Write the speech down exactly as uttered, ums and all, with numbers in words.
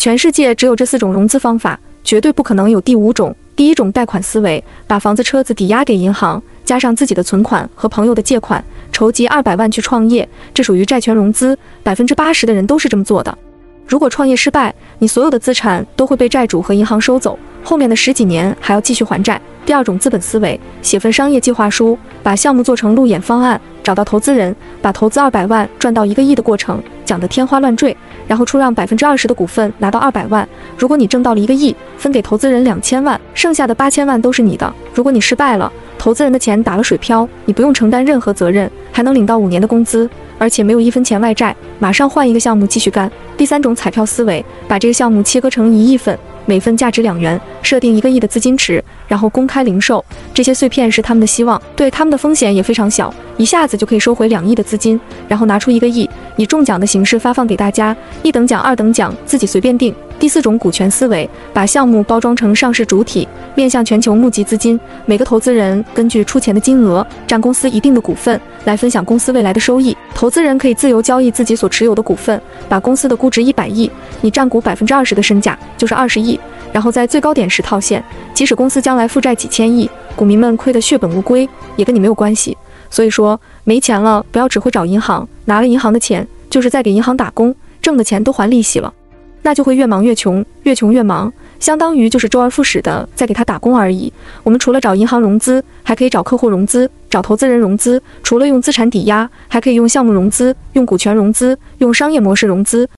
全世界只有这四种融资方法，绝对不可能有第五种。第一种贷款思维，把房子车子抵押给银行，加上自己的存款和朋友的借款，筹集二百万去创业，这属于债权融资，百分之八十的人都是这么做的。如果创业失败，你所有的资产都会被债主和银行收走，后面的十几年还要继续还债。第二种资本思维，写份商业计划书，把项目做成路演方案，找到投资人，把投资二百万赚到一个亿的过程讲得天花乱坠，然后出让百分之二十的股份拿到二百万。如果你挣到了一个亿，分给投资人两千万，剩下的八千万都是你的。如果你失败了，投资人的钱打了水漂，你不用承担任何责任，还能领到五年的工资，而且没有一分钱外债，马上换一个项目继续干。第三种彩票思维，把这个项目切割成一亿份，每份价值两元，设定一个亿的资金池，然后公开零售。这些碎片是他们的希望，对他们的风险也非常小，一下子就可以收回两亿的资金，然后拿出一个亿，以中奖的形式发放给大家，一等奖、二等奖自己随便定。第四种股权思维，把项目包装成上市主体，面向全球募集资金，每个投资人根据出钱的金额占公司一定的股份，来分享公司未来的收益。投资人可以自由交易自己所持有的股份，把公司的估值一百亿，你占股百分之二十的身价就是二十亿，然后在最高点时套现，即使公司将来负债几千亿，股民们亏得血本无归，也跟你没有关系。所以说，没钱了不要只会找银行，拿了银行的钱就是在给银行打工，挣的钱都还利息了，那就会越忙越穷，越穷越忙，相当于就是周而复始的在给他打工而已。我们除了找银行融资，还可以找客户融资，找投资人融资，除了用资产抵押，还可以用项目融资，用股权融资，用商业模式融资。